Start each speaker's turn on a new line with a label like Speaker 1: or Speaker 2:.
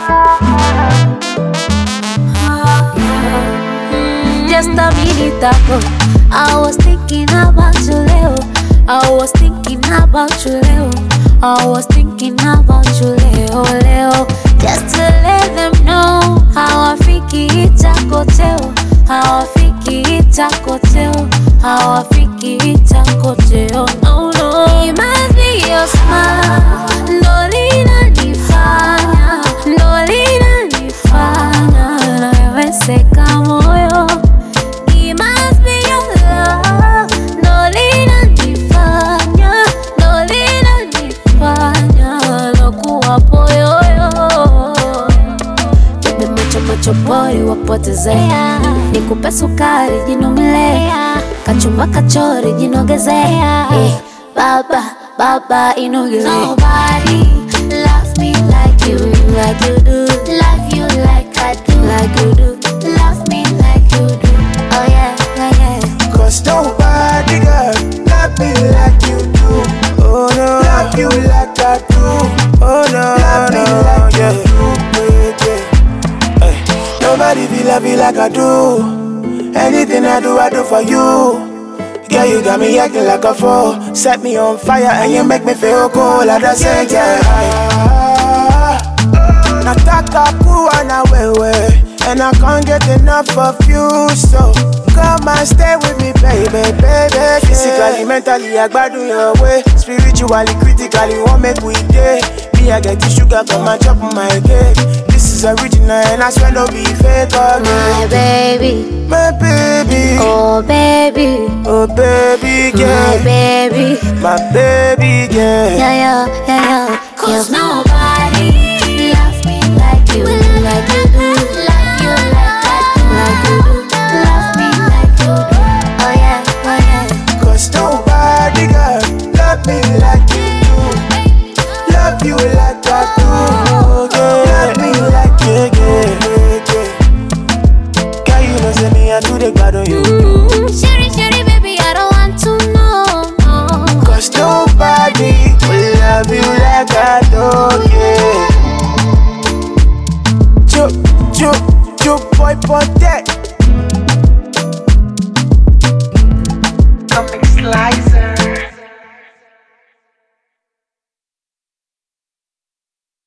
Speaker 1: Just a minute ago, I was thinking about you, Leo. I was thinking about you, Leo. I was thinking about you, Leo, Leo. Just to let them know how I think it's a hotel. How I think it's a hotel. How I think it's a hotel. No, no. It must be your smile. No linanifanya, no linanifanya naweweseka moyo. It must be your love. No linanifanya, no linanifanya lokuwa poyoyo. Bebe macho pori wapotezea, nikupe sukari jinomilea, kachumba kachori jinogezea. Baba inogezea. Nobody loves me like you do. Love you like I do. Like you do. Love me like you do. Oh yeah, yeah, yeah.
Speaker 2: Cause nobody girl love me like you do. Oh no, love you like I do. Oh no, love me like you do, yeah. Hey. Nobody feel love you like I do. Anything I do for you. Yeah, you got me acting like a fool. Set me on fire and you make me feel cool. I just say yeah. Nataka kuwa na wewe, and I can't get enough of you. So come and stay with me, baby, baby. Physically, mentally, I gbadun your way. Spiritually, critically, won't make we day. Me, I get the sugar, come and chop my cake. This is original and I swear no be fake again.
Speaker 1: My baby,
Speaker 2: my baby,
Speaker 1: oh baby,
Speaker 2: oh baby, yeah.
Speaker 1: My baby,
Speaker 2: my baby, yeah.
Speaker 1: yeah, yeah, yeah, yeah. Cause nobody